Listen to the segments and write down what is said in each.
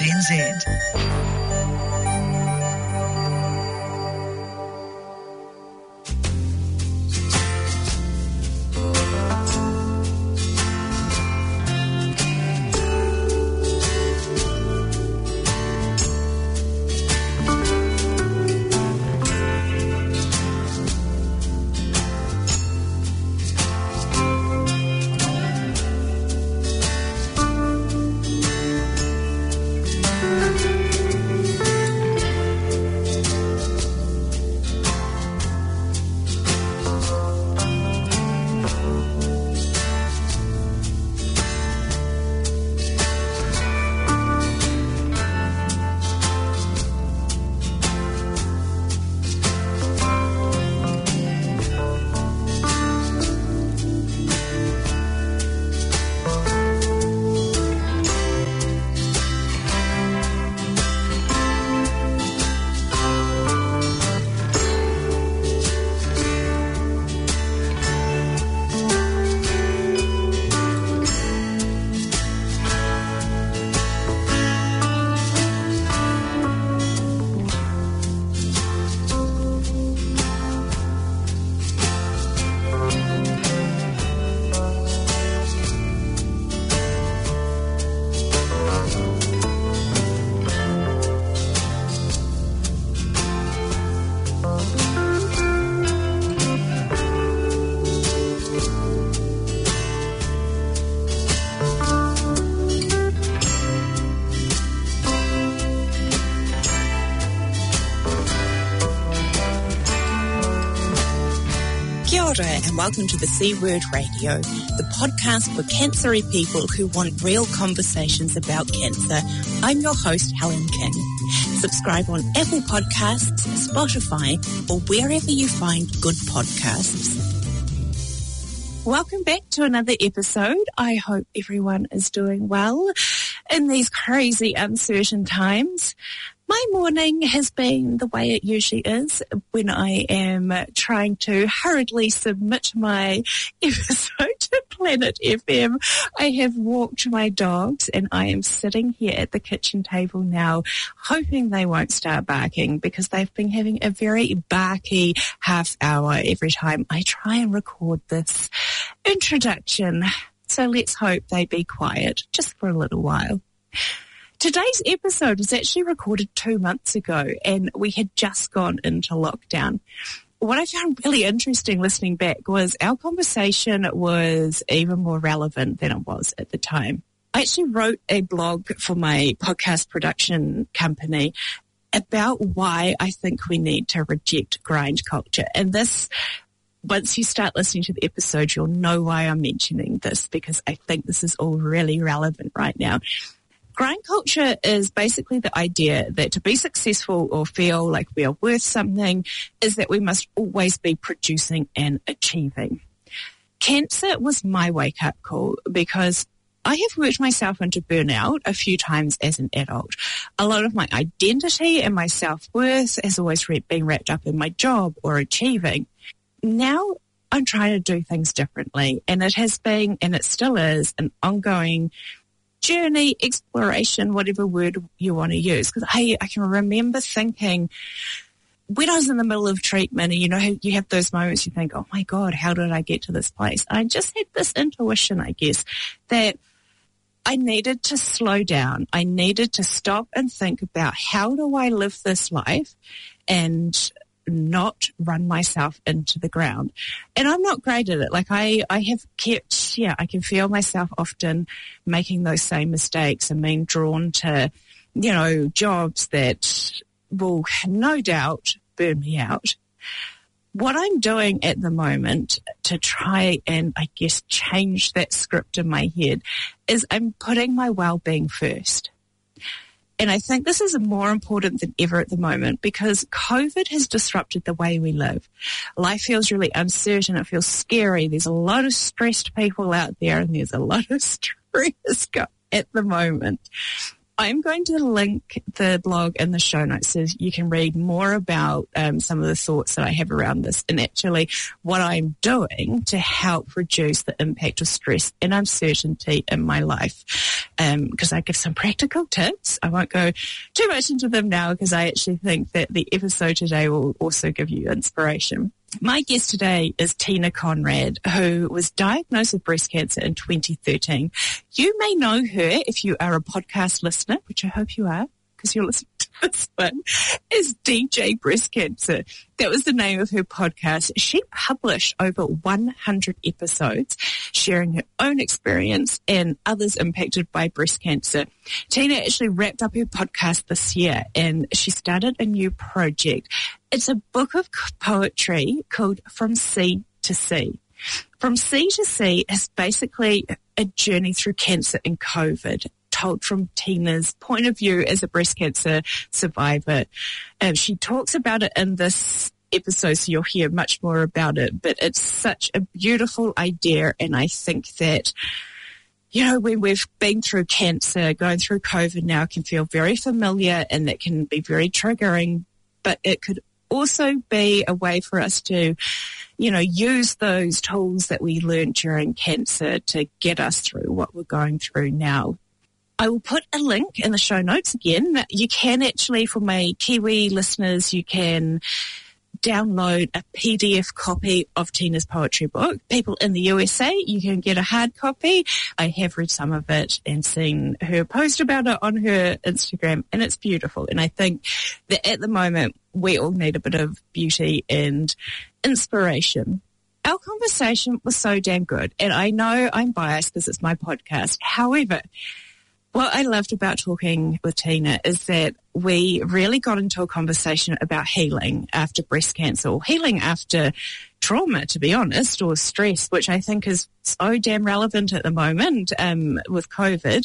Kia ora and welcome to the C Word Radio, the podcast for cancery people who want real conversations about cancer. I'm your host, Helen King. Subscribe on Apple Podcasts, Spotify, or wherever you find good podcasts. Welcome back to another episode. I hope everyone is doing well in these crazy, uncertain times. My morning has been the way it usually is when I am trying to hurriedly submit my episode to Planet FM. I have walked my dogs and I am sitting here at the kitchen table now, hoping they won't start barking because they've been having a very barky half hour every time I try and record this introduction. So let's hope they be quiet just for a little while. Today's episode was actually recorded 2 months ago and we had just gone into lockdown. What I found really interesting listening back was our conversation was even more relevant than it was at the time. I actually wrote a blog for my podcast production company about why I think we need to reject grind culture. And this, once you start listening to the episode, you'll know why I'm mentioning this because I think this is all really relevant right now. Grind culture is basically the idea that to be successful or feel like we are worth something is that we must always be producing and achieving. Cancer was my wake-up call because I have worked myself into burnout a few times as an adult. A lot of my identity and my self-worth has always been wrapped up in my job or achieving. Now I'm trying to do things differently, and it has been, and it still is, an ongoing journey, exploration, whatever word you want to use. Because I can remember thinking when I was in the middle of treatment, and you have those moments you think, oh my God, how did I get to this place? I just had this intuition, I guess, that I needed to slow down. I needed to stop and think about how do I live this life and not run myself into the ground. And I'm not great at it. Like I have kept, I can feel myself often making those same mistakes and being drawn to, jobs that will no doubt burn me out. What I'm doing at the moment to try and, I guess, change that script in my head is I'm putting my well-being first. And I think this is more important than ever at the moment because COVID has disrupted the way we live. Life feels really uncertain. It feels scary. There's a lot of stressed people out there and there's a lot of stress at the moment. I'm going to link the blog in the show notes so you can read more about some of the thoughts that I have around this and actually what I'm doing to help reduce the impact of stress and uncertainty in my life. Because I give some practical tips. I won't go too much into them now because I actually think that the episode today will also give you inspiration. My guest today is Tina Conrad, who was diagnosed with breast cancer in 2013. You may know her if you are a podcast listener, which I hope you are, because you're listening to this one, is DJ Breast Cancer. That was the name of her podcast. She published over 100 episodes, sharing her own experience and others impacted by breast cancer. Tina actually wrapped up her podcast this year, and she started a new project. It's a book of poetry called From Sea to Sea. From Sea to Sea is basically a journey through cancer and COVID, told from Tina's point of view as a breast cancer survivor. She talks about it in this episode, so you'll hear much more about it, but it's such a beautiful idea, and I think that, you know, when we've been through cancer, going through COVID now can feel very familiar, and that can be very triggering, but it could also be a way for us to, you know, use those tools that we learned during cancer to get us through what we're going through now. I will put a link in the show notes again. You can actually, for my Kiwi listeners, you can download a PDF copy of Tina's poetry book. People in the USA, you can get a hard copy. I have read some of it and seen her post about it on her Instagram, and it's beautiful. And I think that at the moment, we all need a bit of beauty and inspiration. Our conversation was so damn good, and I know I'm biased because it's my podcast. However, what I loved about talking with Tina is that we really got into a conversation about healing after breast cancer, or healing after trauma, to be honest, or stress, which I think is so damn relevant at the moment with COVID.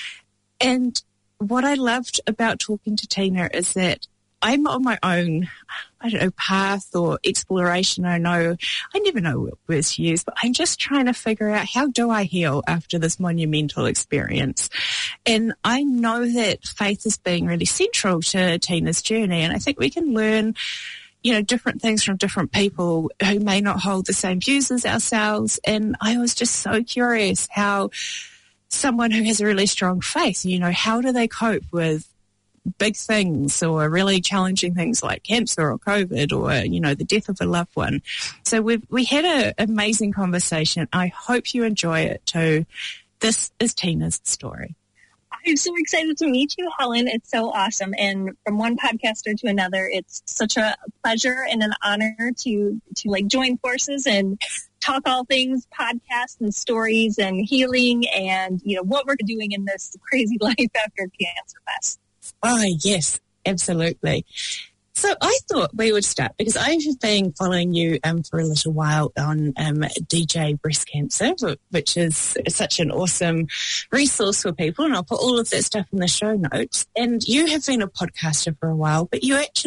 And what I loved about talking to Tina is that I'm on my own, I don't know, path or exploration. I never know what words to use, but I'm just trying to figure out, how do I heal after this monumental experience? And I know that faith is being really central to Tina's journey. And I think we can learn, you know, different things from different people who may not hold the same views as ourselves. And I was just so curious how someone who has a really strong faith, you know, how do they cope with big things or really challenging things like cancer or COVID or, you know, the death of a loved one. So we had an amazing conversation. I hope you enjoy it too. This is Tina's story. I'm so excited to meet you, Helen. It's so awesome. And from one podcaster to another, it's such a pleasure and an honor to like join forces and talk all things podcasts and stories and healing and, you know, what we're doing in this crazy life after Cancer Fest. Oh, yes, absolutely. So I thought we would start because I have been following you for a little while on DJ Breast Cancer, which is such an awesome resource for people, and I'll put all of that stuff in the show notes. And you have been a podcaster for a while, but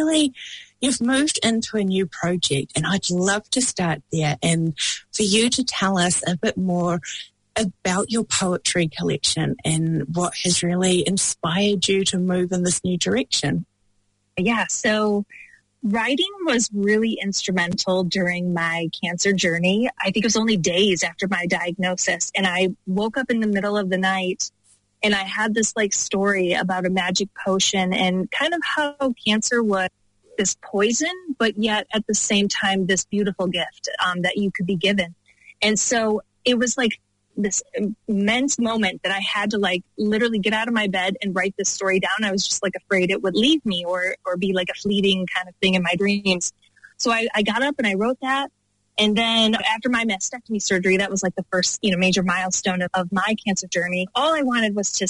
you've moved into a new project, and I'd love to start there and for you to tell us a bit more about your poetry collection and what has really inspired you to move in this new direction. Yeah, so writing was really instrumental during my cancer journey. I think it was only days after my diagnosis, and I woke up in the middle of the night and I had this like story about a magic potion and kind of how cancer was this poison, but yet at the same time, this beautiful gift that you could be given. And so it was like this immense moment that I had to like literally get out of my bed and write this story down. I was just like afraid it would leave me or be like a fleeting kind of thing in my dreams. So I got up and I wrote that. And then after my mastectomy surgery, that was like the first, you know, major milestone of my cancer journey. All I wanted was to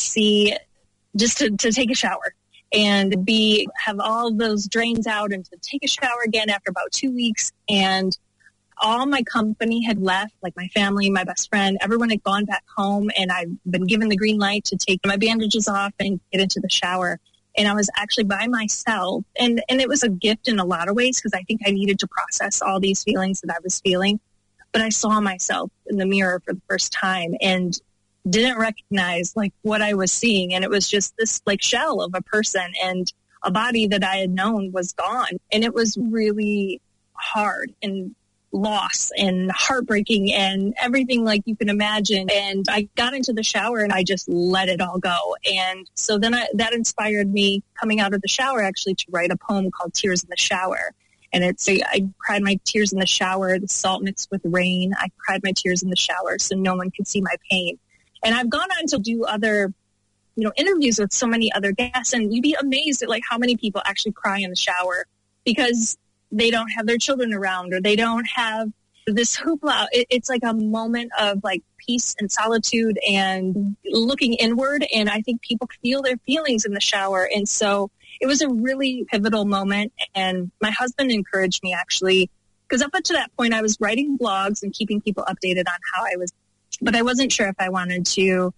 to take a shower and have all those drains out and to take a shower again after about 2 weeks. And all my company had left, like my family, my best friend, everyone had gone back home, and I've been given the green light to take my bandages off and get into the shower. And I was actually by myself. And it was a gift in a lot of ways because I think I needed to process all these feelings that I was feeling. But I saw myself in the mirror for the first time. And didn't recognize like what I was seeing. And it was just this like shell of a person, and a body that I had known was gone. And it was really hard and loss and heartbreaking and everything like you can imagine. And I got into the shower and I just let it all go. And so then that inspired me coming out of the shower actually to write a poem called Tears in the Shower. And I cried my tears in the shower, the salt mixed with rain. I cried my tears in the shower so no one could see my pain. And I've gone on to do other, interviews with so many other guests, and you'd be amazed at like how many people actually cry in the shower because they don't have their children around, or they don't have this hoopla. It's like a moment of like peace and solitude and looking inward. And I think people feel their feelings in the shower. And so it was a really pivotal moment. And my husband encouraged me actually, because up until that point I was writing blogs and keeping people updated on how I was, but I wasn't sure if I wanted to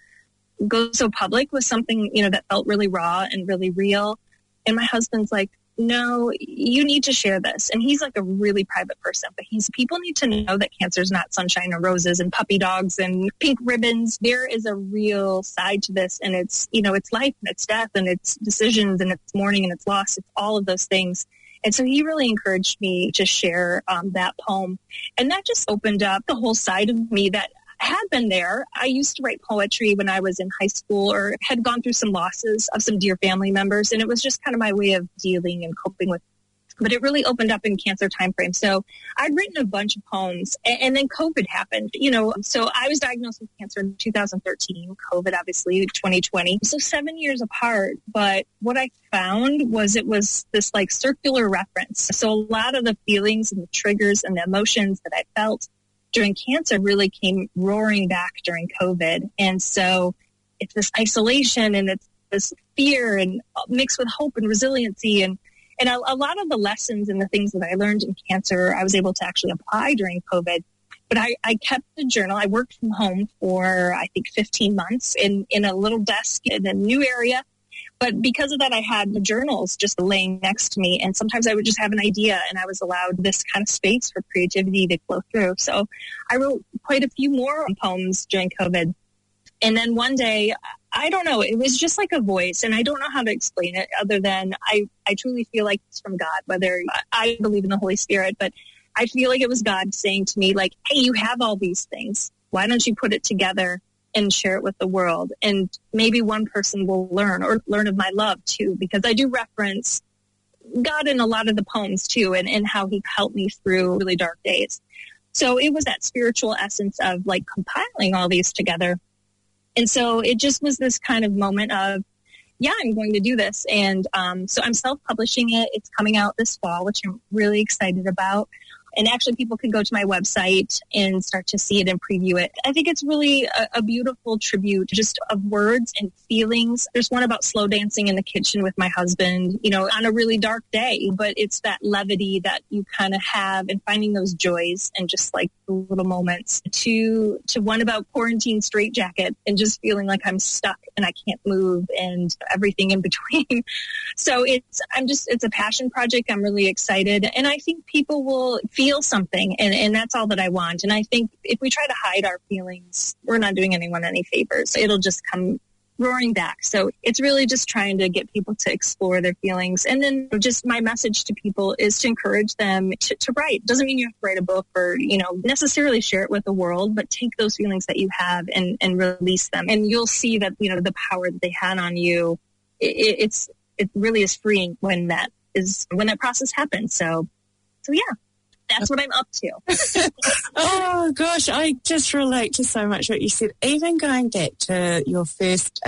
go so public with something, that felt really raw and really real. And my husband's like, no, you need to share this. And he's like a really private person, but people need to know that cancer is not sunshine and roses and puppy dogs and pink ribbons. There is a real side to this, and it's, it's life and it's death and it's decisions and it's mourning and it's loss. It's all of those things. And so he really encouraged me to share that poem. And that just opened up the whole side of me that had been there. I used to write poetry when I was in high school, or had gone through some losses of some dear family members. And it was just kind of my way of dealing and coping with. But it really opened up in cancer timeframe. So I'd written a bunch of poems, and then COVID happened, So I was diagnosed with cancer in 2013, COVID obviously 2020. So 7 years apart. But what I found was it was this like circular reference. So a lot of the feelings and the triggers and the emotions that I felt during cancer really came roaring back during COVID. And so it's this isolation and it's this fear and mixed with hope and resiliency. And a lot of the lessons and the things that I learned in cancer, I was able to actually apply during COVID. But I kept the journal. I worked from home for, I think, 15 months in a little desk in a new area. But because of that, I had the journals just laying next to me. And sometimes I would just have an idea, and I was allowed this kind of space for creativity to flow through. So I wrote quite a few more poems during COVID. And then one day, I don't know, it was just like a voice. And I don't know how to explain it other than I truly feel like it's from God, whether I believe in the Holy Spirit. But I feel like it was God saying to me, like, hey, you have all these things. Why don't you put it together and share it with the world? And maybe one person will learn of my love too, because I do reference God in a lot of the poems too, and how he helped me through really dark days. So it was that spiritual essence of like compiling all these together. And so it just was this kind of moment of, yeah, I'm going to do this. And so I'm self-publishing it. It's coming out this fall, which I'm really excited about. And actually, people can go to my website and start to see it and preview it. I think it's really a beautiful tribute just of words and feelings. There's one about slow dancing in the kitchen with my husband, on a really dark day. But it's that levity that you kind of have and finding those joys and just like the little moments to one about quarantine straitjacket and just feeling like I'm stuck and I can't move and everything in between. So it's a passion project. I'm really excited. And I think people will feel something, and that's all that I want. And I think if we try to hide our feelings, we're not doing anyone any favors. It'll just come roaring back. So it's really just trying to get people to explore their feelings. And then just my message to people is to encourage them to write. Doesn't mean you have to write a book or, necessarily share it with the world, but take those feelings that you have and release them. And you'll see that, the power that they had on you, it really is freeing when that process happens. So yeah. That's what I'm up to. Oh, gosh, I just relate to so much what you said. Even going back to your first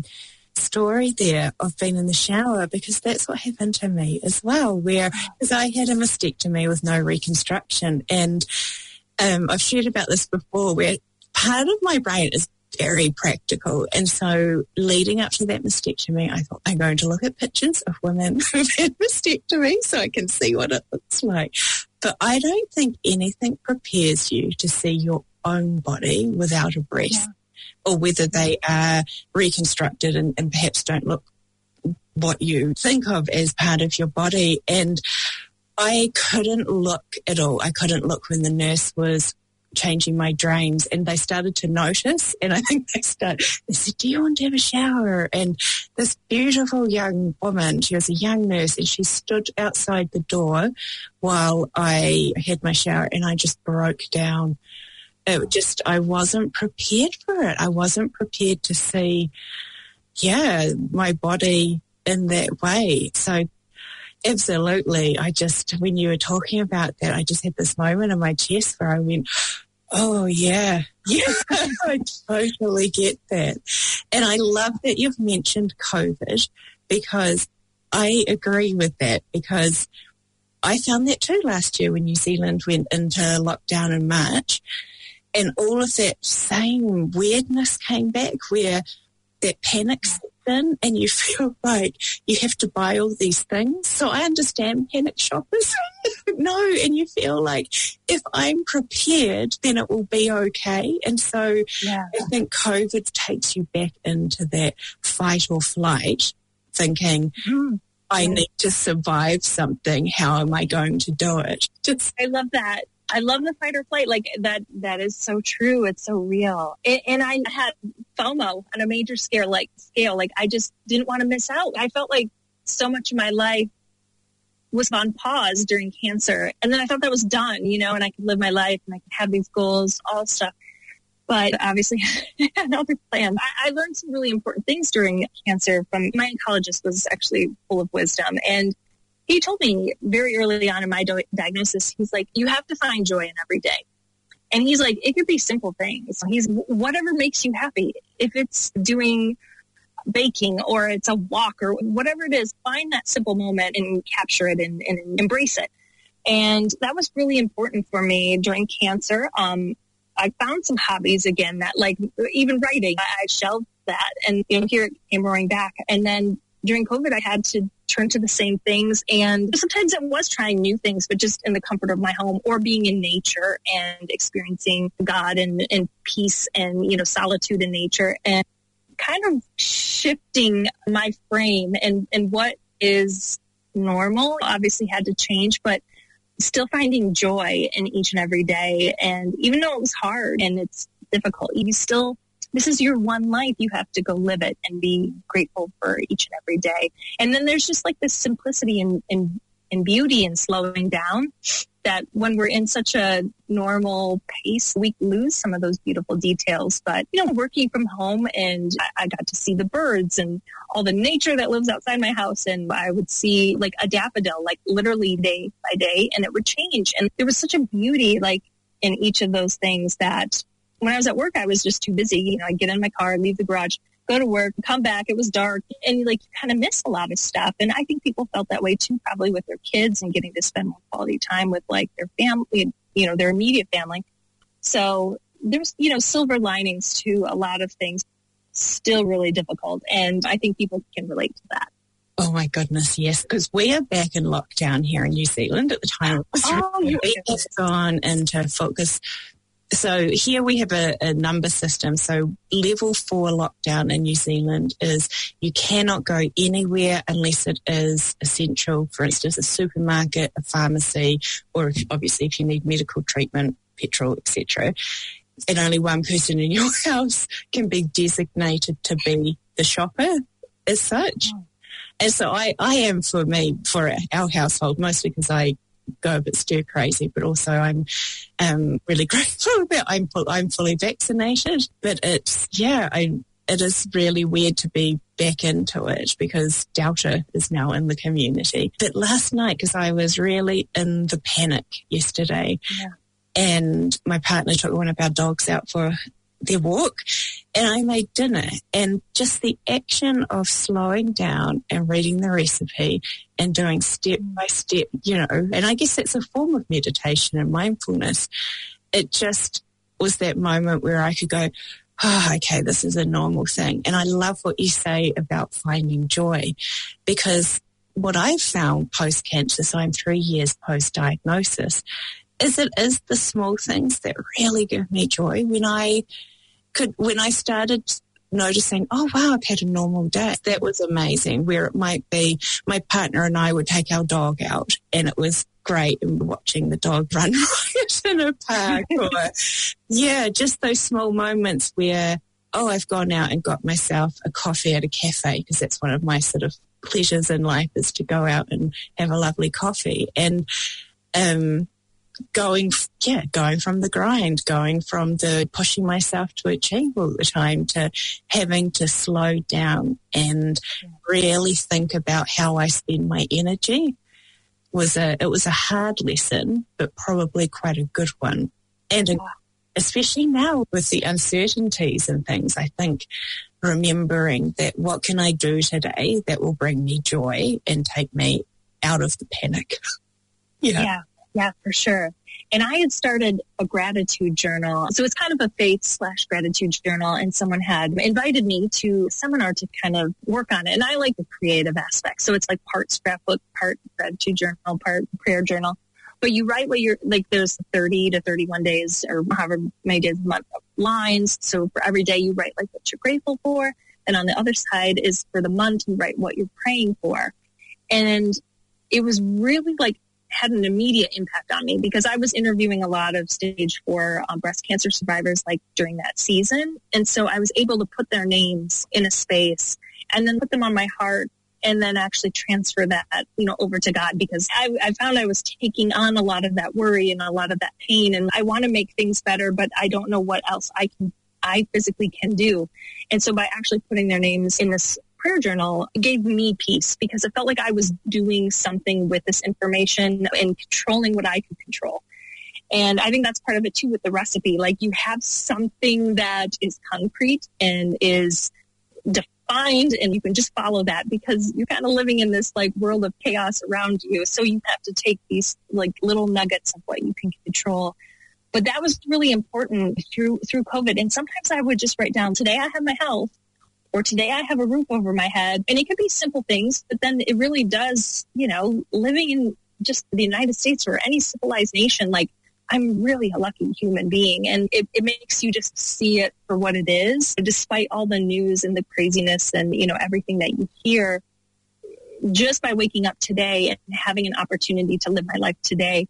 story there of being in the shower, because that's what happened to me as well, because I had a mastectomy with no reconstruction. And I've shared about this before, where part of my brain is very practical. And so leading up to that mastectomy, I thought, I'm going to look at pictures of women who've had mastectomy so I can see what it looks like. But I don't think anything prepares you to see your own body without a breast, or whether they are reconstructed and perhaps don't look what you think of as part of your body. And I couldn't look at all. I couldn't look when the nurse was changing my drains, and they started to notice, and I think they said, do you want to have a shower? And this beautiful young woman, she was a young nurse, and she stood outside the door while I had my shower, and I just broke down. I wasn't prepared for it. I wasn't prepared to see, my body in that way. So absolutely, when you were talking about that, I just had this moment in my chest where I went, oh, yeah, I totally get that. And I love that you've mentioned COVID, because I agree with that, because I found that too last year when New Zealand went into lockdown in March, and all of that same weirdness came back, where that panic set in and you feel like you have to buy all these things. So I understand panic shoppers. No, and you feel like if I'm prepared, then it will be okay. And so I think COVID takes you back into that fight or flight, thinking, I need to survive something. How am I going to do it? I love that. I love the fight or flight. Like that is so true. It's so real. And I had FOMO on a major scale. Like I just didn't want to miss out. I felt like so much of my life was on pause during cancer. And then I thought that was done, and I could live my life and I could have these goals, all stuff. But obviously I had other plans. I learned some really important things during cancer from my oncologist. Was actually full of wisdom. And he told me very early on in my diagnosis, he's like, you have to find joy in every day. And he's like, it could be simple things. He's whatever makes you happy. If it's doing baking or it's a walk or whatever it is, find that simple moment and capture it and embrace it. And that was really important for me during cancer. I found some hobbies again that, like, even writing, I shelved that, and here it came roaring back. And then during COVID, I had to turn to the same things. And sometimes it was trying new things, but just in the comfort of my home or being in nature and experiencing God and peace and, solitude in nature, and kind of shifting my frame and what is normal obviously had to change, but still finding joy in each and every day. And even though it was hard and it's difficult, this is your one life. You have to go live it and be grateful for each and every day. And then there's just like this simplicity and beauty in slowing down, that when we're in such a normal pace, we lose some of those beautiful details. But, working from home, and I got to see the birds and all the nature that lives outside my house. And I would see like a daffodil, like literally day by day, and it would change. And there was such a beauty like in each of those things that when I was at work, I was just too busy. I'd get in my car, leave the garage, go to work, come back. It was dark, and you kind of miss a lot of stuff. And I think people felt that way too, probably with their kids and getting to spend more quality time with like their family, their immediate family. So there's, silver linings to a lot of things. Still really difficult, and I think people can relate to that. Oh my goodness, yes, because we are back in lockdown here in New Zealand at the time. It's gone into focus. So here we have a number system. So level 4 lockdown in New Zealand is you cannot go anywhere unless it is essential. For instance, a supermarket, a pharmacy, or obviously if you need medical treatment, petrol, etc. And only one person in your house can be designated to be the shopper as such. Oh. And so I am for our household, mostly because I go a bit stir crazy, but also I'm really grateful that I'm fully vaccinated. But it is really weird to be back into it because Delta is now in the community. But last night, because I was really in the panic yesterday, and my partner took one of our dogs out for their walk, and I made dinner, and just the action of slowing down and reading the recipe and doing step by step, and I guess that's a form of meditation and mindfulness. It just was that moment where I could go, oh, okay, this is a normal thing. And I love what you say about finding joy, because what I've found post-cancer, so I'm 3 years post-diagnosis, is it is the small things that really give me joy. When I started noticing, oh, wow, I've had a normal day. That was amazing, where it might be my partner and I would take our dog out, and it was great, and watching the dog run riot in a park, or just those small moments where, I've gone out and got myself a coffee at a cafe, because that's one of my sort of pleasures in life, is to go out and have a lovely coffee. And going from the grind, going from the pushing myself to achieve all the time to having to slow down and really think about how I spend my energy it was a hard lesson, but probably quite a good one. And especially now with the uncertainties and things, I think remembering that what can I do today that will bring me joy and take me out of the panic. Yeah, for sure. And I had started a gratitude journal. So it's kind of a faith/gratitude journal. And someone had invited me to a seminar to kind of work on it. And I like the creative aspect. So it's like part scrapbook, part gratitude journal, part prayer journal. But you write what you're like, there's 30 to 31 days or however many days a month of lines. So for every day you write like what you're grateful for. And on the other side is for the month, you write what you're praying for. And it was really had an immediate impact on me, because I was interviewing a lot of stage 4 breast cancer survivors during that season. And so I was able to put their names in a space and then put them on my heart, and then actually transfer that, over to God, because I found I was taking on a lot of that worry and a lot of that pain, and I want to make things better, but I don't know what else I physically can do. And so by actually putting their names in this prayer journal, it gave me peace, because it felt like I was doing something with this information and controlling what I could control. And I think that's part of it too with the recipe. You have something that is concrete and is defined, and you can just follow that, because you're kind of living in this world of chaos around you. So you have to take these little nuggets of what you can control. But that was really important through COVID. And sometimes I would just write down, today I have my health, or today I have a roof over my head. And it could be simple things, but then it really does, living in just the United States or any civilized nation, I'm really a lucky human being. And it makes you just see it for what it is, despite all the news and the craziness and, everything that you hear. Just by waking up today and having an opportunity to live my life today,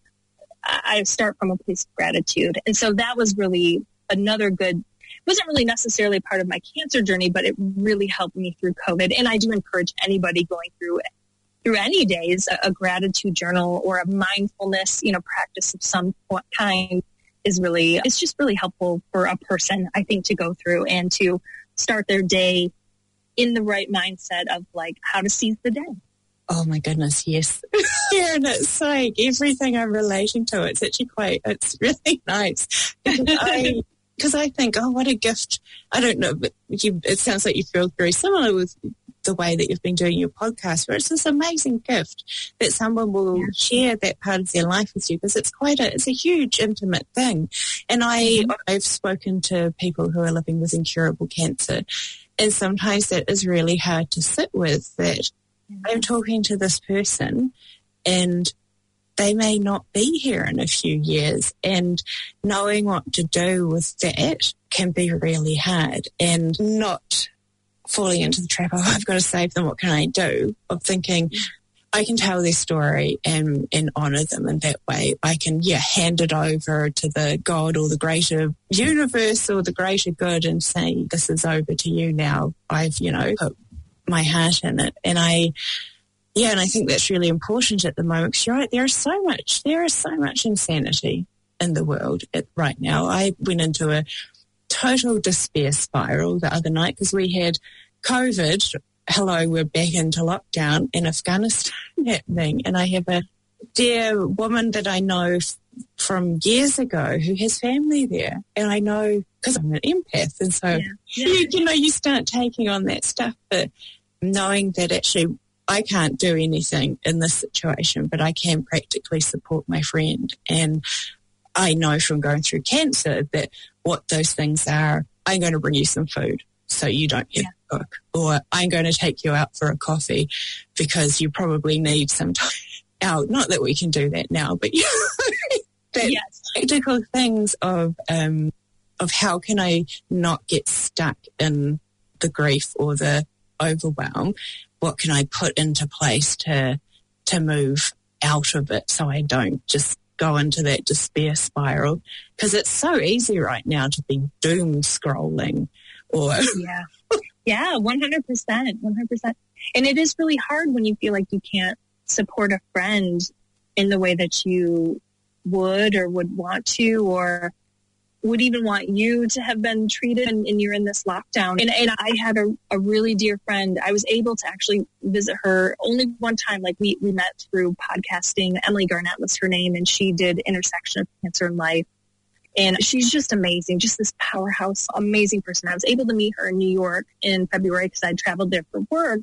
I start from a place of gratitude. And so that was really another good, wasn't really necessarily part of my cancer journey, but it really helped me through COVID. And I do encourage anybody going through any days, a gratitude journal or a mindfulness, practice of some kind it's just really helpful for a person, I think, to go through and to start their day in the right mindset of how to seize the day. Oh my goodness, yes. Yeah, and it's everything I'm relating to, it's actually it's really nice. Because I think, what a gift. I don't know, but it sounds like you feel very similar with the way that you've been doing your podcast, where it's this amazing gift that someone will share that part of their life with you, because it's a huge, intimate thing. And I've spoken to people who are living with incurable cancer, and sometimes that is really hard to sit with, that I'm talking to this person and they may not be here in a few years, and knowing what to do with that can be really hard, and not falling into the trap of, I've got to save them, what can I do? Of thinking, I can tell their story and honour them in that way. I can, hand it over to the God or the greater universe or the greater good and say, this is over to you now. I've, put my heart in it. And I think that's really important at the moment, because you're right, there is so much insanity in the world right now. I went into a total despair spiral the other night because we had COVID. Hello, we're back into lockdown in Afghanistan happening. And I have a dear woman that I know from years ago who has family there. And I know, because I'm an empath, and so, you start taking on that stuff, but knowing that actually I can't do anything in this situation, but I can practically support my friend. And I know from going through cancer that what those things are. I'm going to bring you some food so you don't have to cook, or I'm going to take you out for a coffee because you probably need some time out. Not that we can do that now, but practical things of how can I not get stuck in the grief or the overwhelm? What can I put into place to move out of it so I don't just go into that despair spiral, because it's so easy right now to be doom scrolling or... Yeah, 100%. And it is really hard when you feel like you can't support a friend in the way that you would or would want to, or would even want you to have been treated, and you're in this lockdown. And I had a really dear friend. I was able to actually visit her only one time. Like we met through podcasting. Emily Garnett was her name, and she did Intersection of Cancer and Life. And she's just amazing, just this powerhouse, amazing person. I was able to meet her in New York in February because I'd traveled there for work.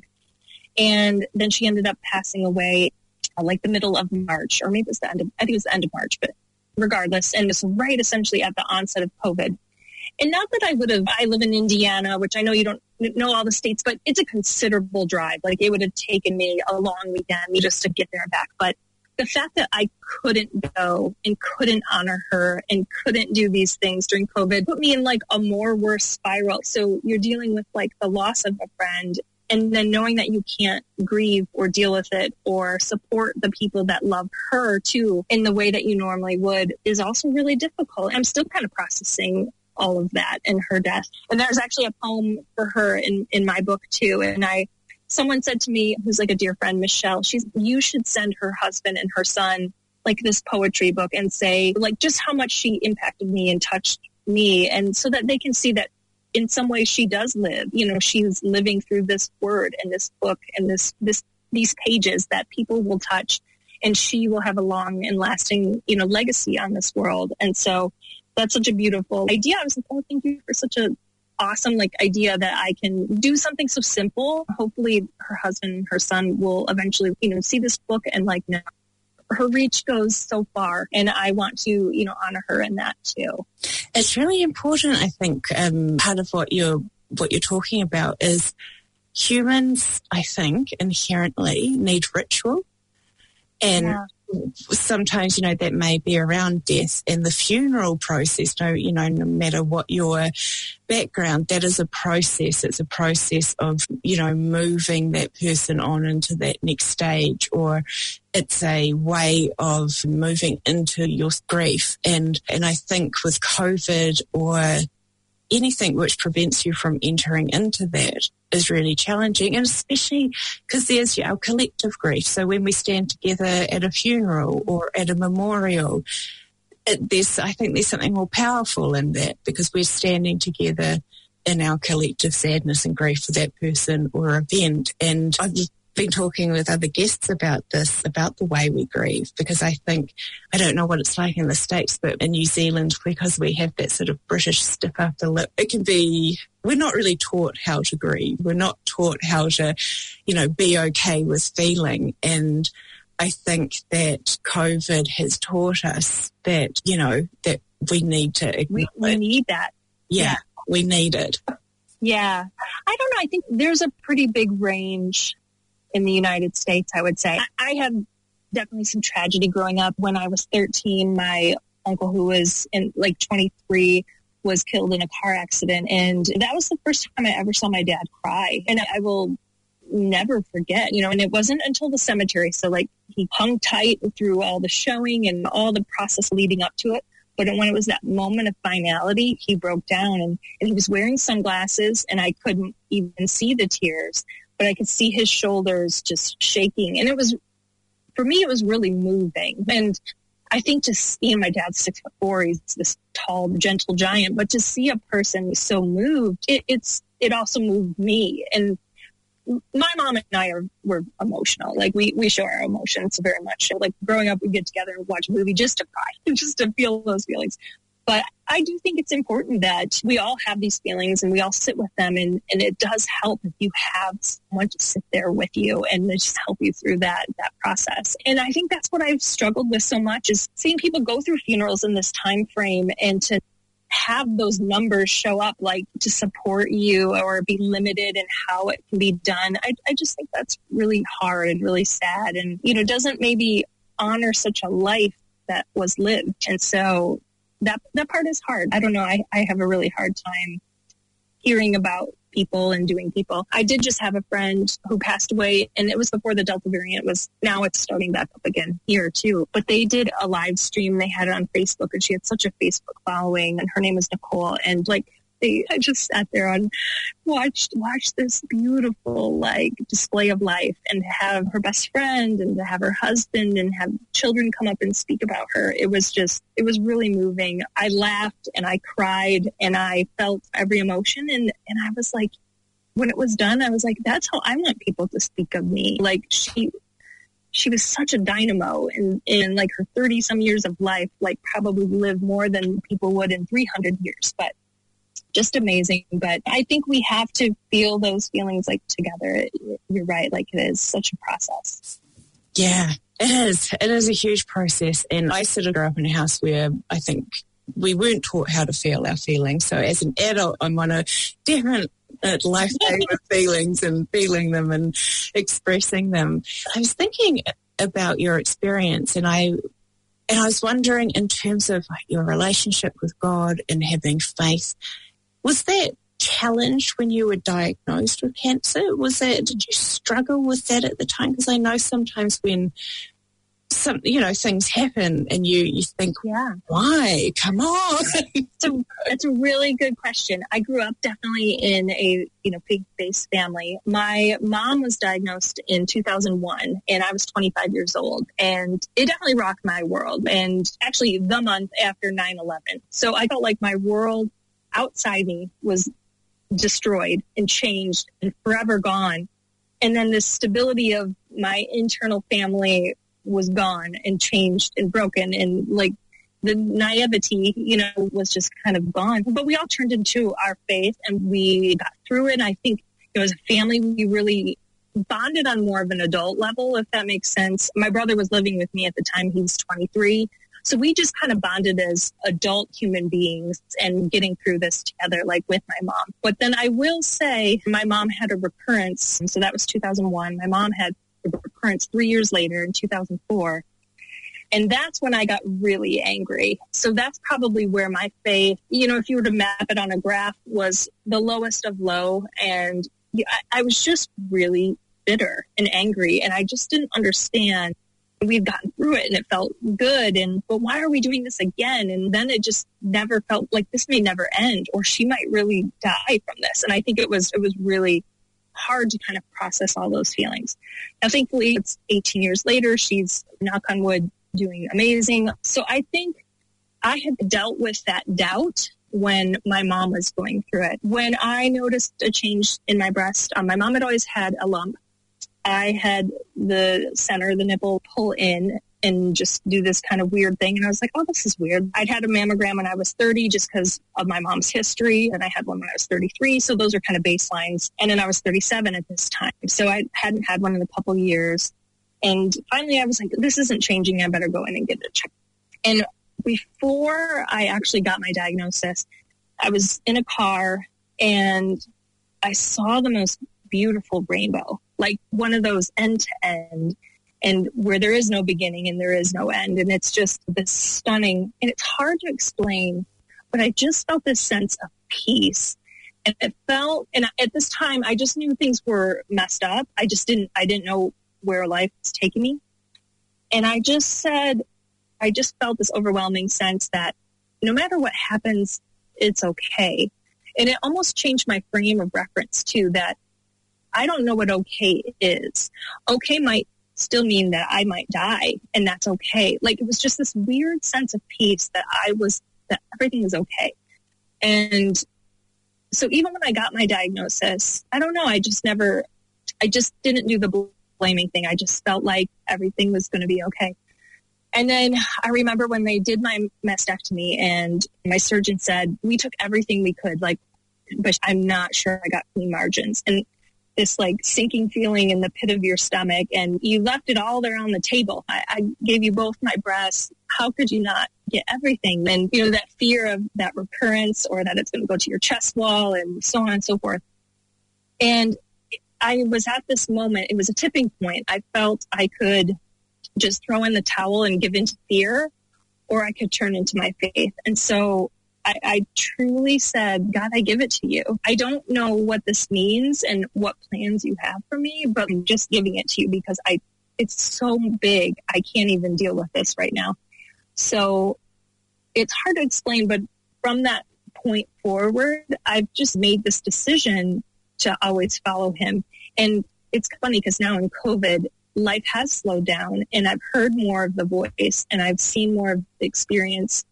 And then she ended up passing away like the middle of March, or maybe it was the end of March, but regardless. And it's right essentially at the onset of COVID. And not that I live in Indiana, which I know you don't know all the states, but it's a considerable drive. Like it would have taken me a long weekend just to get there and back. But the fact that I couldn't go and couldn't honor her and couldn't do these things during COVID put me in like a more worse spiral. So you're dealing with like the loss of a friend, and then knowing that you can't grieve or deal with it or support the people that love her too in the way that you normally would is also really difficult. I'm still kind of processing all of that and her death. And there's actually a poem for her in my book too. And someone said to me, who's like a dear friend, Michelle, you should send her husband and her son like this poetry book and say like just how much she impacted me and touched me, and so that they can see that in some ways she does live. You know, she's living through this word and this book and these pages that people will touch, and she will have a long and lasting, legacy on this world. And so that's such a beautiful idea. I was like, oh, thank you for such a awesome idea that I can do something so simple. Hopefully her husband, her son will eventually, see this book and no, her reach goes so far, and I want to, honor her in that too. It's really important, I think. Part of what you're talking about is humans, I think, inherently need ritual, and sometimes, that may be around death and the funeral process. No matter what your background, that is a process. It's a process of, moving that person on into that next stage, or it's a way of moving into your grief. And I think with COVID or anything which prevents you from entering into that is really challenging, and especially because there's our collective grief. So when we stand together at a funeral or at a memorial, I think there's something more powerful in that, because we're standing together in our collective sadness and grief for that person or event. And I've been talking with other guests about this, about the way we grieve, because I don't know what it's like in the States, but in New Zealand, because we have that sort of British stiff upper lip, it can be, we're not really taught how to grieve. We're not taught how to, be okay with feeling. And I think that COVID has taught us that, that we need to we need that. Yeah, we need it. Yeah. I don't know. I think there's a pretty big range in the United States, I would say. I had definitely some tragedy growing up. When I was 13, my uncle, who was in 23, was killed in a car accident. And that was the first time I ever saw my dad cry. And I will never forget, and it wasn't until the cemetery. So he hung tight through all the showing and all the process leading up to it. But when it was that moment of finality, he broke down, and he was wearing sunglasses, and I couldn't even see the tears, but I could see his shoulders just shaking. And for me, it was really moving. And I think to see, my dad's 6'4", he's this tall, gentle giant, but to see a person so moved, it also moved me. And my mom and I were emotional. We show our emotions very much. Growing up, we'd get together and watch a movie just to cry, just to feel those feelings. But I do think it's important that we all have these feelings and we all sit with them. And it does help if you have someone to sit there with you and just help you through that process. And I think that's what I've struggled with so much, is seeing people go through funerals in this time frame, and to have those numbers show up to support you or be limited in how it can be done. I just think that's really hard and really sad, and doesn't maybe honor such a life that was lived. And so that part is hard. I don't know. I have a really hard time hearing about people and doing people. I did just have a friend who passed away, and it was before the Delta variant now it's starting back up again here too. But they did a live stream. They had it on Facebook, and she had such a Facebook following, and her name was Nicole. And I just sat there and watched this beautiful display of life, and to have her best friend and to have her husband and have children come up and speak about her. It was really moving. I laughed and I cried and I felt every emotion. And I was like, when it was done, I was like, that's how I want people to speak of me. Like she was such a dynamo in like her 30 some years of life, probably lived more than people would in 300 years, but just amazing. But I think we have to feel those feelings together. You're right. It is such a process. Yeah, it is. It is a huge process. And I sort of grew up in a house where I think we weren't taught how to feel our feelings. So as an adult, I'm on a different lifetime of feelings and feeling them and expressing them. I was thinking about your experience, and I was wondering, in terms of your relationship with God and having faith, was that challenged when you were diagnosed with cancer? Did you struggle with that at the time? Because I know sometimes when things happen and you think, yeah, why? Come on. That's a really good question. I grew up definitely in a faith-based family. My mom was diagnosed in 2001, and I was 25 years old, and it definitely rocked my world. And actually, the month after 9/11, so I felt like my world outside me was destroyed and changed and forever gone. And then the stability of my internal family was gone and changed and broken, and the naivety, was just kind of gone. But we all turned into our faith and we got through it. And I think as a family, we really bonded on more of an adult level, if that makes sense. My brother was living with me at the time. He was 23. So we just kind of bonded as adult human beings and getting through this together, with my mom. But then I will say my mom had a recurrence. So that was 2001. My mom had a recurrence 3 years later in 2004. And that's when I got really angry. So that's probably where my faith, if you were to map it on a graph, was the lowest of low. And I was just really bitter and angry. And I just didn't understand. We've gotten through it and it felt good. But why are we doing this again? And then it just never felt like this may never end, or she might really die from this. And I think it was really hard to kind of process all those feelings. Now, thankfully, it's 18 years later. She's, knock on wood, doing amazing. So I think I had dealt with that doubt when my mom was going through it. When I noticed a change in my breast, my mom had always had a lump. I had the nipple pull in and just do this kind of weird thing. And I was like, oh, this is weird. I'd had a mammogram when I was 30 just because of my mom's history. And I had one when I was 33. So those are kind of baselines. And then I was 37 at this time. So I hadn't had one in a couple years. And finally I was like, this isn't changing. I better go in and get it checked. And before I actually got my diagnosis, I was in a car and I saw the most beautiful rainbow, like one of those end to end, and where there is no beginning and there is no end. And it's just this stunning, and it's hard to explain, but I just felt this sense of peace. And it felt, and at this time, I just knew things were messed up. I didn't know where life was taking me. And I just felt this overwhelming sense that no matter what happens, it's okay. And it almost changed my frame of reference too, that I don't know what okay is. Okay might still mean that I might die, and that's okay. It was just this weird sense of peace that everything was okay. And so even when I got my diagnosis, I don't know, I just didn't do the blaming thing. I just felt like everything was going to be okay. And then I remember when they did my mastectomy and my surgeon said, we took everything we could, but I'm not sure I got clean margins. And this sinking feeling in the pit of your stomach, and you left it all there on the table. I gave you both my breasts. How could you not get everything? And, that fear of that recurrence, or that it's going to go to your chest wall, and so on and so forth. And I was at this moment, it was a tipping point. I felt I could just throw in the towel and give into fear, or I could turn into my faith. And so I truly said, God, I give it to you. I don't know what this means and what plans you have for me, but I'm just giving it to you because it's so big. I can't even deal with this right now. So it's hard to explain, but from that point forward, I've just made this decision to always follow him. And it's funny because now in COVID, life has slowed down and I've heard more of the voice and I've seen more of the experience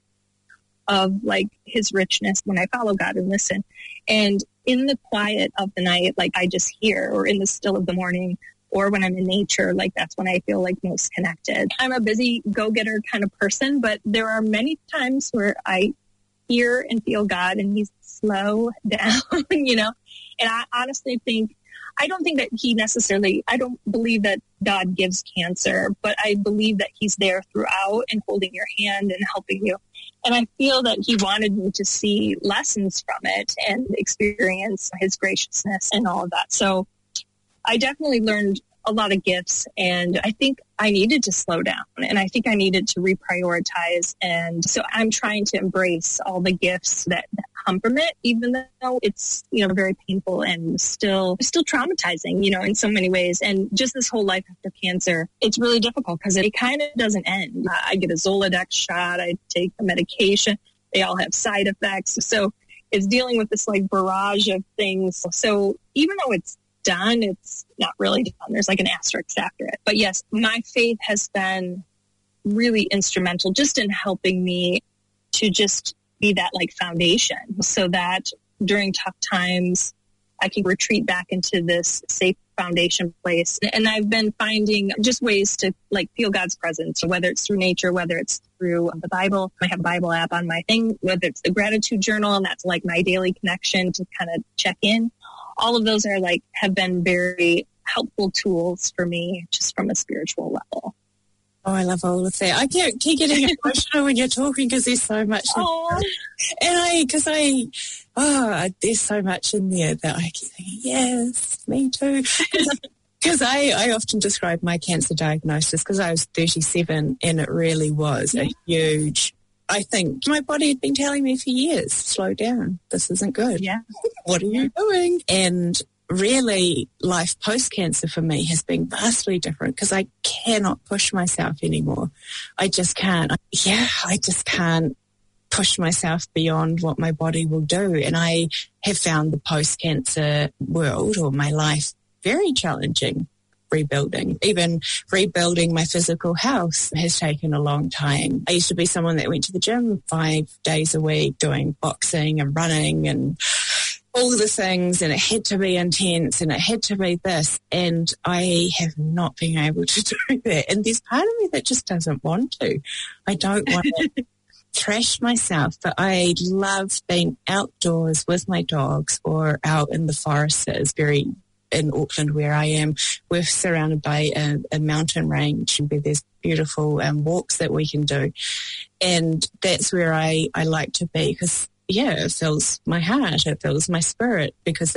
of like his richness when I follow God and listen. And in the quiet of the night, like I just hear, or in the still of the morning, or when I'm in nature, like that's when I feel like most connected. I'm a busy go-getter kind of person, but there are many times where I hear and feel God and he's slow down, you know? And I honestly think, I don't think that I don't believe that God gives cancer, but I believe that he's there throughout and holding your hand and helping you. And I feel that he wanted me to see lessons from it and experience his graciousness and all of that. So I definitely learned a lot of gifts, and I think I needed to slow down, and I think I needed to reprioritize. And so I'm trying to embrace all the gifts that come from it, even though it's, you know, very painful and still traumatizing, you know, in so many ways. And just this whole life after cancer, it's really difficult because it kind of doesn't end. I get a Zoladex shot. I take the medication. They all have side effects. So it's dealing with this like barrage of things. So even though it's done, it's not really done. There's like an asterisk after it. But yes, my faith has been really instrumental just in helping me to just be that like foundation so that during tough times, I can retreat back into this safe foundation place. And I've been finding just ways to like feel God's presence, whether it's through nature, whether it's through the Bible. I have a Bible app on my thing, whether it's the gratitude journal, and that's like my daily connection to kind of check in. All of those are like, have been very helpful tools for me just from a spiritual level. Oh, I love all of that. I keep getting emotional when you're talking because there's so much. Oh. And there's so much in there that I keep thinking, yes, me too. Because I often describe my cancer diagnosis because I was 37 and it really was a huge, I think my body had been telling me for years, slow down, this isn't good. Yeah. What are you doing? And really, life post-cancer for me has been vastly different because I cannot push myself anymore. I just can't. I just can't push myself beyond what my body will do. And I have found the post-cancer world or my life very challenging. Even rebuilding my physical health has taken a long time. I used to be someone that went to the gym 5 days a week doing boxing and running and all the things, and it had to be intense and it had to be this, and I have not been able to do that. And there's part of me that just doesn't want to. I don't want to trash myself, but I love being outdoors with my dogs or out in the forest. That is very in Auckland where I am. We're surrounded by a mountain range where there's beautiful walks that we can do. And that's where I like to be because, it fills my heart, it fills my spirit because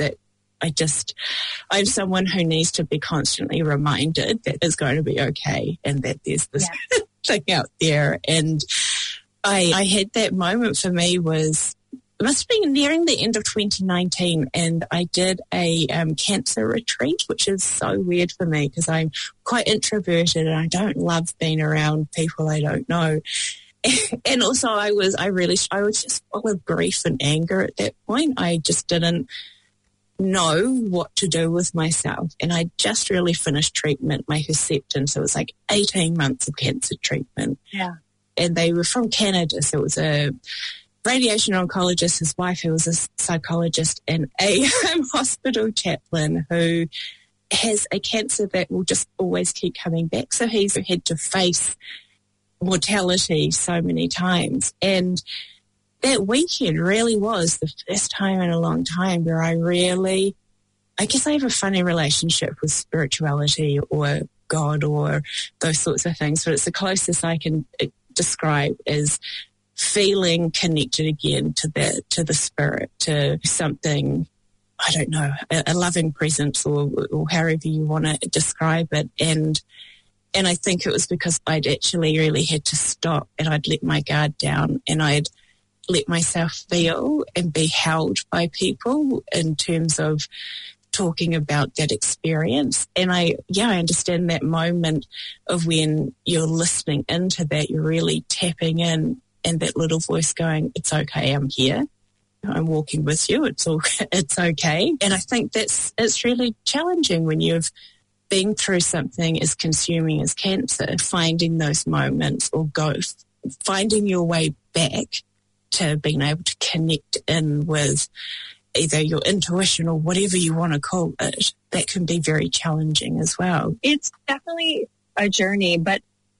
I'm someone who needs to be constantly reminded that it's going to be okay and that there's this thing out there. And I had that moment for me it must have been nearing the end of 2019, and I did a cancer retreat, which is so weird for me because I'm quite introverted and I don't love being around people I don't know. And also I was just full of grief and anger at that point. I just didn't know what to do with myself. And I just really finished treatment, my Herceptin. So it was like 18 months of cancer treatment. Yeah. And they were from Canada. So it was a radiation oncologist, his wife who was a psychologist, and a hospital chaplain who has a cancer that will just always keep coming back. So he's had to face mortality so many times. And that weekend really was the first time in a long time where I guess I have a funny relationship with spirituality or God or those sorts of things, but it's the closest I can describe as feeling connected again to the spirit, to something, I don't know, a loving presence or however you want to describe it. And I think it was because I'd actually really had to stop and I'd let my guard down and I'd let myself feel and be held by people in terms of talking about that experience. And I understand that moment of when you're listening into that, you're really tapping in, and that little voice going, it's okay, I'm here. I'm walking with you. It's okay. And I think it's really challenging when you've been through something as consuming as cancer, finding those moments or finding your way back to being able to connect in with either your intuition or whatever you want to call it. That can be very challenging as well. It's definitely a journey, but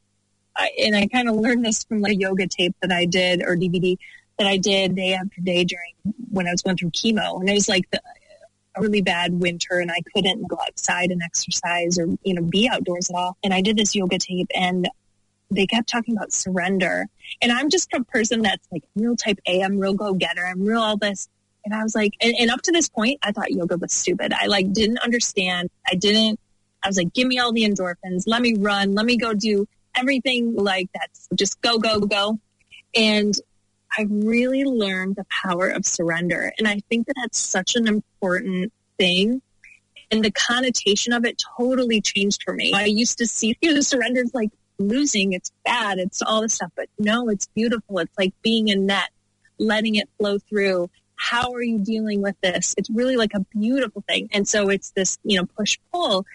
I kind of learned this from the yoga tape that I did, or DVD that I did day after day when I was going through chemo. And it was like a really bad winter, and I couldn't go outside and exercise or, be outdoors at all. And I did this yoga tape, and they kept talking about surrender. And I'm just a person that's like real type A. I'm real go-getter. I'm real all this. And I was like, and up to this point, I thought yoga was stupid. I didn't understand. I was like, give me all the endorphins. Let me run. Let me go do everything like that. Just go, go, go. And I really learned the power of surrender. And I think that that's such an important thing. And the connotation of it totally changed for me. I used to see surrender is like losing. It's bad. It's all this stuff. But no, it's beautiful. It's like being a net, letting it flow through. How are you dealing with this? It's really like a beautiful thing. And so it's this, push-pull.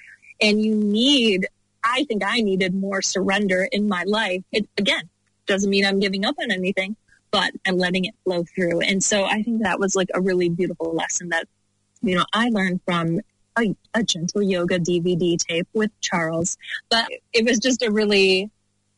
And I think I needed more surrender in my life. It, again, doesn't mean I'm giving up on anything, but I'm letting it flow through. And so I think that was like a really beautiful lesson that, I learned from a gentle yoga DVD tape with Charles. But it was just a really,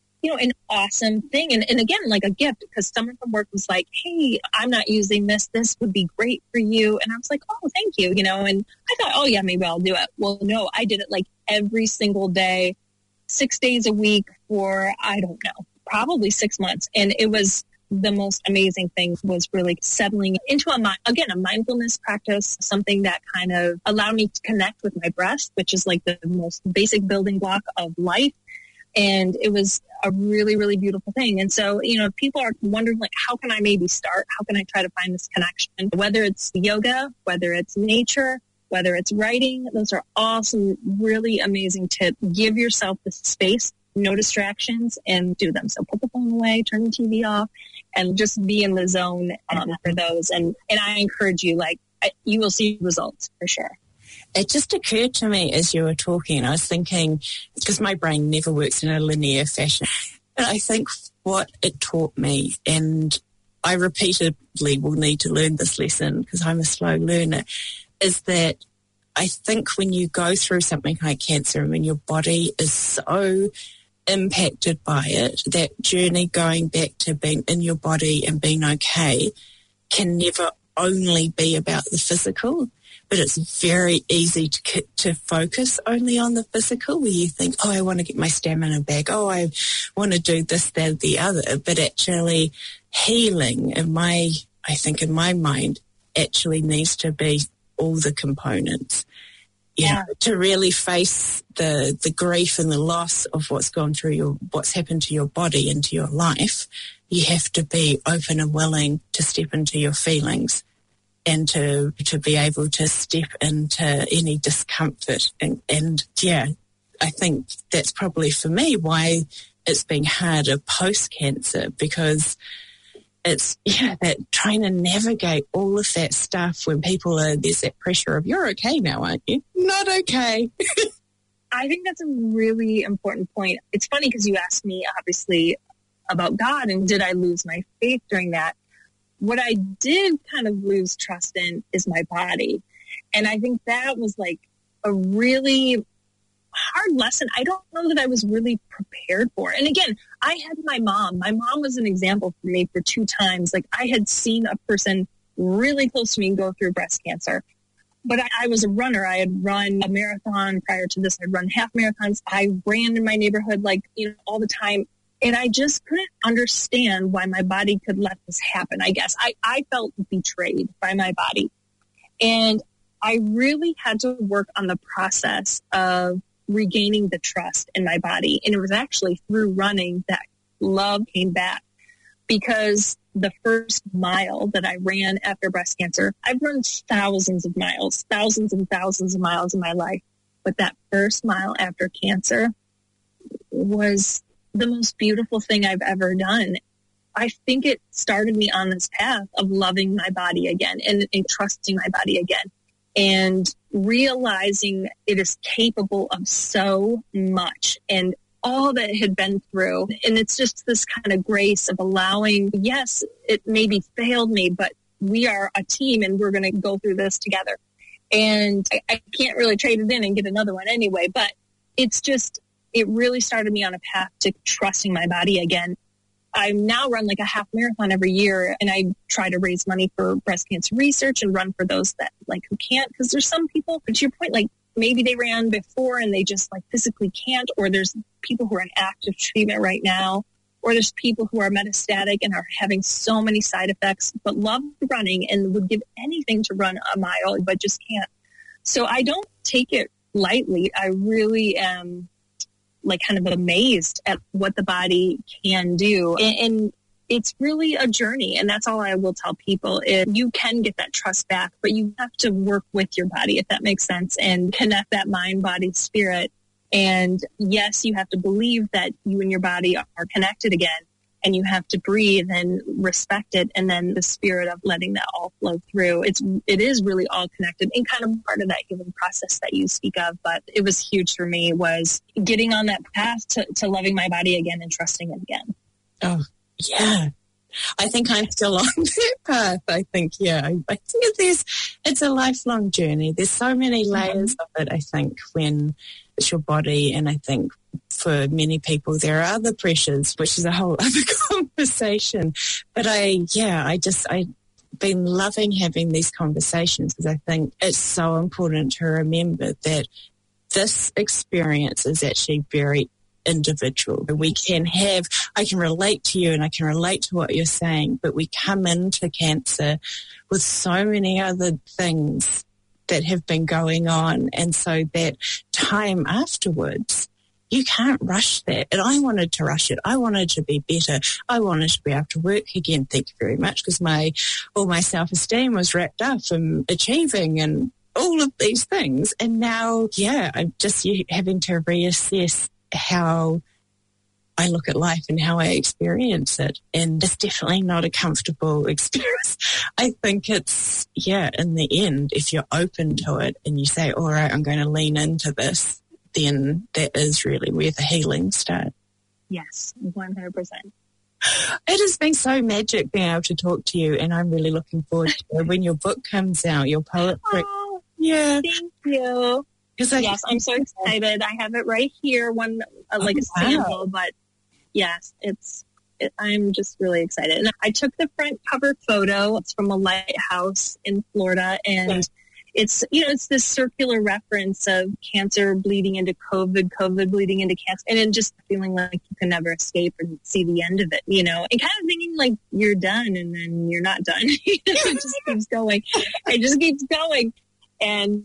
an awesome thing. And again, like a gift, because someone from work was like, hey, I'm not using this. This would be great for you. And I was like, oh, thank you. And I thought, oh yeah, maybe I'll do it. Well, no, I did it like every single day, 6 days a week for, I don't know, probably 6 months. And it was the most amazing thing, was really settling into a mindfulness practice, something that kind of allowed me to connect with my breath, which is like the most basic building block of life. And it was a really, really beautiful thing. And so, if people are wondering, like, how can I maybe start? How can I try to find this connection? Whether it's yoga, whether it's nature, whether it's writing, those are all some really amazing tips. Give yourself the space, no distractions, and do them. So put the phone away, turn the TV off, and just be in the zone for those. And I encourage you, you will see results for sure. It just occurred to me as you were talking, I was thinking, because my brain never works in a linear fashion, and I think what it taught me, and I repeatedly will need to learn this lesson because I'm a slow learner, is that I think when you go through something like cancer and when your body is so impacted by it, that journey going back to being in your body and being okay can never only be about the physical. But it's very easy to focus only on the physical, where you think, oh, I want to get my stamina back. Oh, I want to do this, that, the other. But actually healing, I think in my mind, actually needs to be all the components. You know, to really face the grief and the loss of what's happened to your body and to your life, you have to be open and willing to step into your feelings and to be able to step into any discomfort. And I think that's probably for me why it's been harder post-cancer, because it's, that trying to navigate all of that stuff when there's that pressure of, you're okay now, aren't you? Not okay. I think that's a really important point. It's funny because you asked me, obviously, about God and did I lose my faith during that? What I did kind of lose trust in is my body. And I think that was like a really hard lesson. I don't know that I was really prepared for. And again, I had my mom. My mom was an example for me for 2 times. Like, I had seen a person really close to me go through breast cancer. But I was a runner. I had run a marathon prior to this. I'd run half marathons. I ran in my neighborhood, all the time. And I just couldn't understand why my body could let this happen, I guess. I felt betrayed by my body. And I really had to work on the process of regaining the trust in my body. And it was actually through running that love came back. because the first mile that I ran after breast cancer, I've run thousands of miles, thousands and thousands of miles in my life. But that first mile after cancer was the most beautiful thing I've ever done. I think it started me on this path of loving my body again and trusting my body again and realizing it is capable of so much and all that it had been through. And it's just this kind of grace of allowing, yes, it maybe failed me, but we are a team and we're going to go through this together. And I can't really trade it in and get another one anyway, but it's just, it really started me on a path to trusting my body again. I now run like a half marathon every year, and I try to raise money for breast cancer research and run for those that like who can't, because there's some people, to your point, like maybe they ran before and they just like physically can't, or there's people who are in active treatment right now, or there's people who are metastatic and are having so many side effects, but love running and would give anything to run a mile, but just can't. So I don't take it lightly. I really am like kind of amazed at what the body can do. And it's really a journey. And that's all I will tell people is you can get that trust back, but you have to work with your body, if that makes sense, and connect that mind, body, spirit. And yes, you have to believe that you and your body are connected again, and you have to breathe and respect it. And then the spirit of letting that all flow through. It is really all connected and kind of part of that healing process that you speak of. But it was huge for me was getting on that path to loving my body again and trusting it again. Oh, yeah. I think I'm still on that path. I think it's a lifelong journey. There's so many layers of it, I think, when it's your body. And I think for many people, there are other pressures, which is a whole other conversation. But I've been loving having these conversations because I think it's so important to remember that this experience is actually very individual. I can relate to you and I can relate to what you're saying, but we come into cancer with so many other things that have been going on. And so that time afterwards, you can't rush that. And I wanted to rush it. I wanted to be better. I wanted to be able to work again. Thank you very much, because all my self-esteem was wrapped up in achieving and all of these things. And now, I'm just having to reassess how I look at life and how I experience it. And it's definitely not a comfortable experience. I think it's, in the end, if you're open to it and you say, all right, I'm going to lean into this, then that is really where the healing starts. Yes, 100%. It has been so magic being able to talk to you, and I'm really looking forward to when your book comes out, your poetry. Oh, thank you. Yes, I'm so excited. I have it right here, a sample, but yes, I'm just really excited. And I took the front cover photo. It's from a lighthouse in Florida, and it's this circular reference of cancer bleeding into COVID bleeding into cancer, and then just feeling like you can never escape and see the end of it, and kind of thinking like you're done and then you're not done. It just keeps going. It just keeps going. And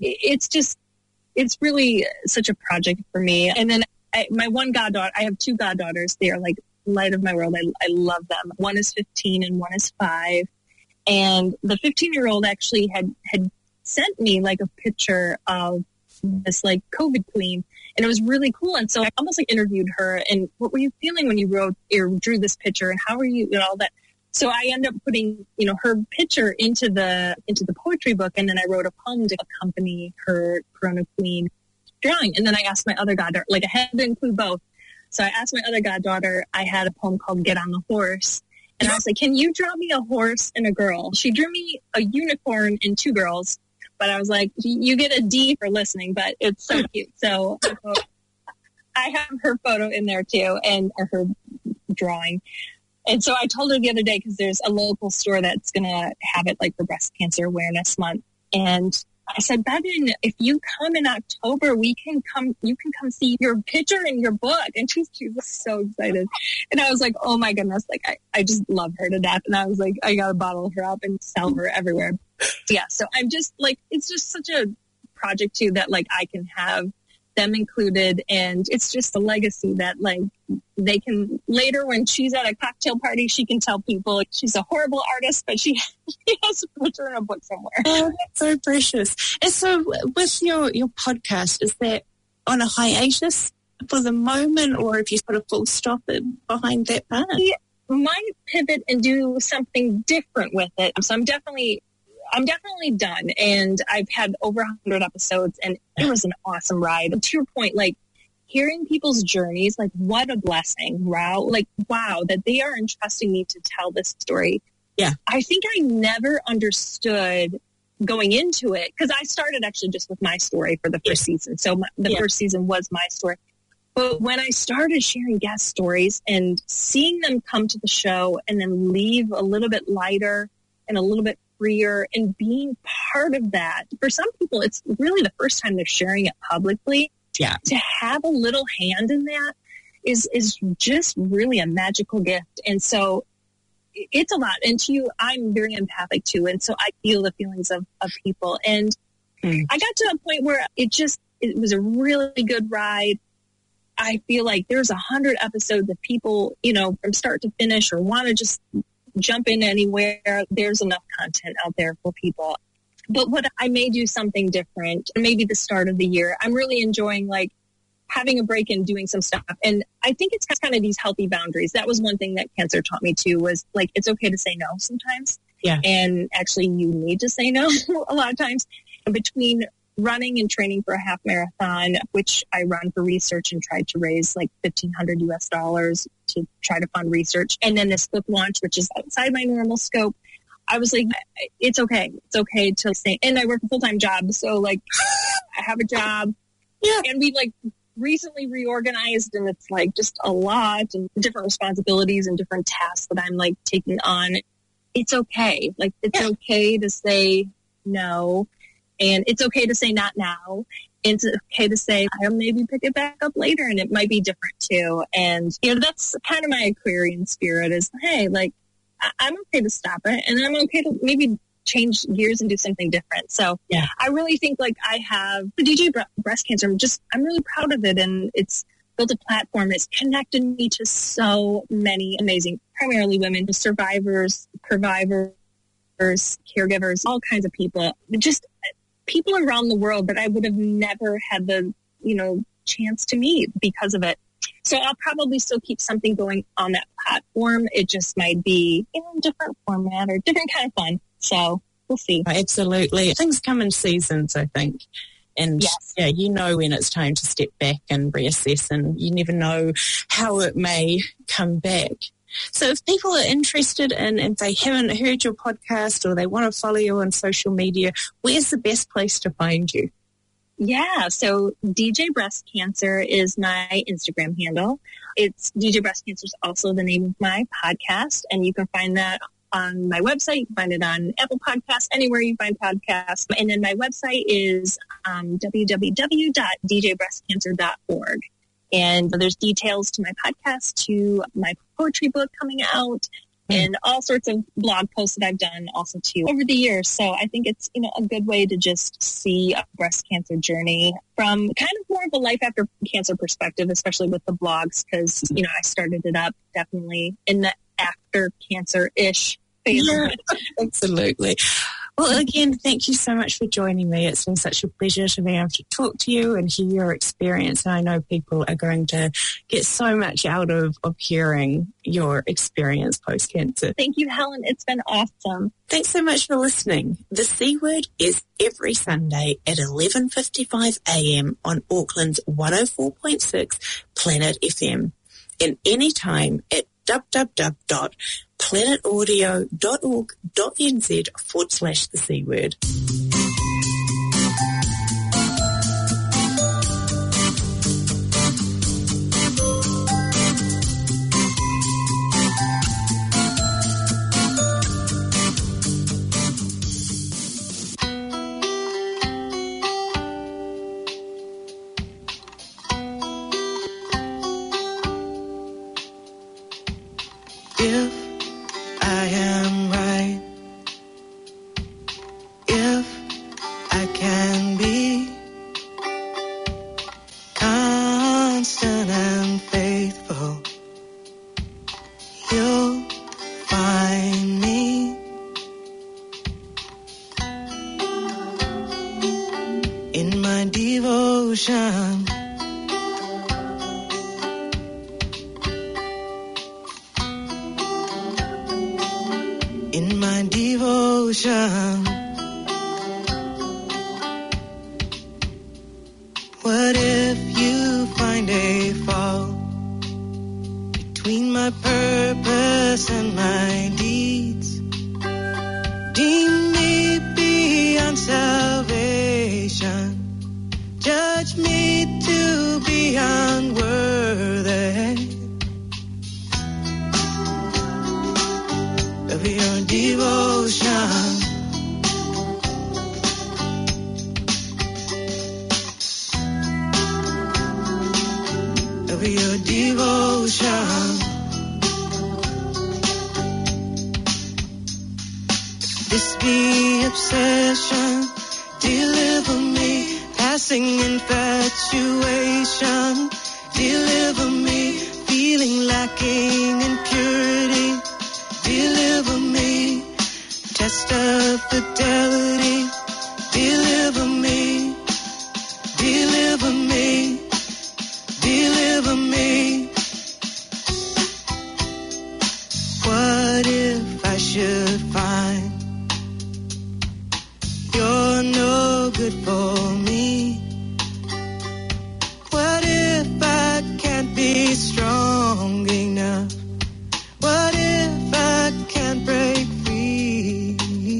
it's really such a project for me. And then my one goddaughter, I have two goddaughters. They are like light of my world. I love them. One is 15 and one is 5. And the 15-year-old actually had sent me like a picture of this like COVID queen. And it was really cool. And so I almost like interviewed her. And what were you feeling when you wrote or drew this picture? And how were you and all that? So I ended up putting, her picture into the poetry book. And then I wrote a poem to accompany her Corona Queen drawing. And then I asked my other goddaughter, like I had to include both. So I asked my other goddaughter, I had a poem called Get on the Horse. And I was like, can you draw me a horse and a girl? She drew me a unicorn and 2 girls. But I was like, you get a D for listening, but it's so cute. So I have her photo in there too, or her drawing. And so I told her the other day, because there's a local store that's going to have it like for Breast Cancer Awareness Month. And I said, Bevan, if you come in October, you can come see your picture in your book. And she was so excited. And I was like, oh my goodness, like I just love her to death. And I was like, I got to bottle her up and sell her everywhere. So I'm just like, it's just such a project too, that like I can have them included. And it's just a legacy that like they can later, when she's at a cocktail party, she can tell people she's a horrible artist, but she has a picture in a book somewhere. Oh, that's so precious. And so with your podcast, is that on a hiatus for the moment, or if you put a full stop behind that part? I might pivot and do something different with it. So I'm definitely done, and I've had over 100 episodes, and it was an awesome ride. And to your point, like hearing people's journeys, like what a blessing, wow, like wow, that they are entrusting me to tell this story. Yeah, I think I never understood going into it, because I started actually just with my story for the first season. So the first season was my story. But when I started sharing guest stories and seeing them come to the show and then leave a little bit lighter and a little bit freer and being part of that, for some people, it's really the first time they're sharing it publicly. Yeah. To have a little hand in that is just really a magical gift. And so it's a lot. And to you, I'm very empathic too. And so I feel the feelings of people. And I got to a point where it was a really good ride. I feel like there's 100 episodes of people, from start to finish, or want to just jump in anywhere. There's enough content out there for people. But what I may do something different, maybe the start of the year. I'm really enjoying like having a break and doing some stuff. And I think it's kind of these healthy boundaries. That was one thing that cancer taught me too, was like, it's okay to say no sometimes. Yeah. And actually you need to say no a lot of times. Between running and training for a half marathon, which I run for research and tried to raise like $1,500 US to try to fund research. And then this book launch, which is outside my normal scope. I was like, it's okay. It's okay to say, and I work a full-time job. So like I have a job. Yeah. And we like recently reorganized, and it's like just a lot and different responsibilities and different tasks that I'm like taking on. It's okay. Like it's okay to say no. And it's okay to say not now. It's okay to say, I'll maybe pick it back up later, and it might be different too. And, that's kind of my Aquarian spirit is, hey, like, I'm okay to stop it, and I'm okay to maybe change gears and do something different. So I really think like I have the DJ Breast Cancer. I'm really proud of it. And it's built a platform that's connected me to so many amazing, primarily women, survivors, caregivers, all kinds of people, just people around the world that I would have never had the, chance to meet because of it. So I'll probably still keep something going on that platform. It just might be in a different format or different kind of fun. So we'll see. Absolutely. Things come in seasons, I think. And when it's time to step back and reassess, and you never know how it may come back. So if people are interested in, if they haven't heard your podcast or they want to follow you on social media, where's the best place to find you? Yeah, so DJ Breast Cancer is my Instagram handle. It's DJ Breast Cancer is also the name of my podcast, and you can find that on my website. You can find it on Apple Podcasts, anywhere you find podcasts. And then my website is www.djbreastcancer.org. And there's details to my podcast, to my poetry book coming out, and all sorts of blog posts that I've done also too over the years. So I think it's, a good way to just see a breast cancer journey from kind of more of a life after cancer perspective, especially with the blogs, because, I started it up definitely in the after cancer-ish phase. Yeah, absolutely. Well, again, thank you so much for joining me. It's been such a pleasure to be able to talk to you and hear your experience. And I know people are going to get so much out of hearing your experience post-cancer. Thank you, Helen. It's been awesome. Thanks so much for listening. The C Word is every Sunday at 11:55 a.m. on Auckland's 104.6 Planet FM, and anytime at www.planetaudio.org.nz/the C Word. If I am right, if evil, you'll find me in my devotion. In my devotion. What if you find a fault between my purpose and my deeds? Deem me beyond salvation. Judge me to be unworthy of your devotion. Of your devotion. This be obsession, deliver me, passing infatuation, deliver me, feeling lacking in purity, deliver me, test of fidelity, deliver me, deliver me, deliver me. What if I should find you're no good for me? What if I can't be strong enough? What if I can't break free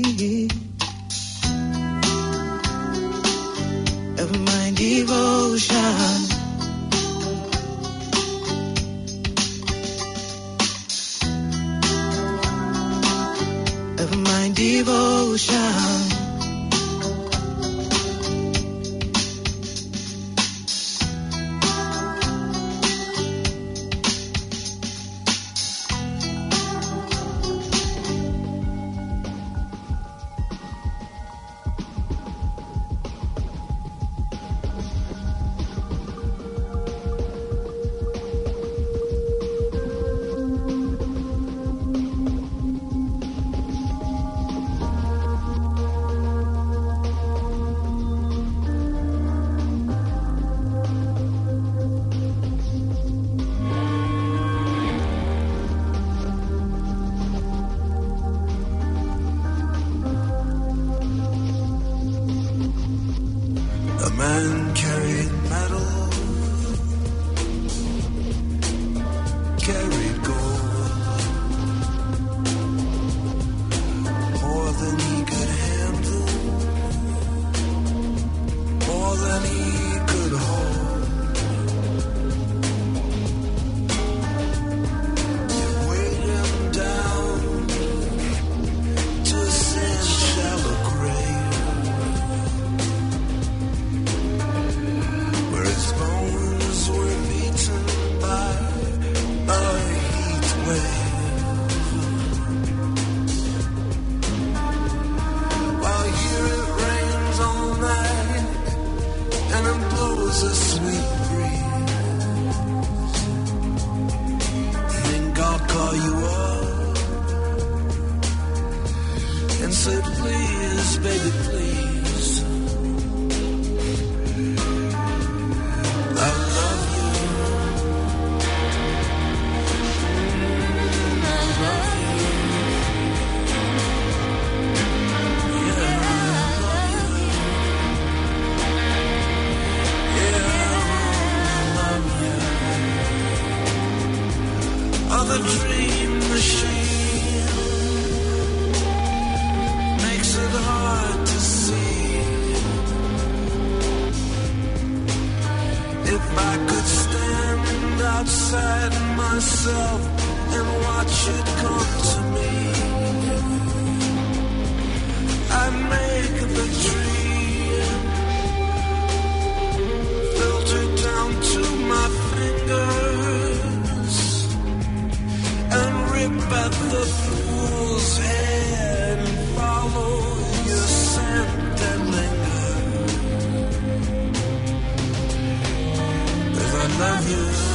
of my devotion? Of my devotion. At the fool's head and follow your scent and linger. 'Cause I love you.